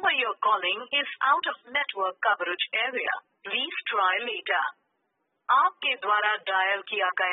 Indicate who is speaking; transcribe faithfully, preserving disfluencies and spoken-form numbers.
Speaker 1: number you're calling is out of network coverage area. Please try later. आपके द्वारा dial किया गया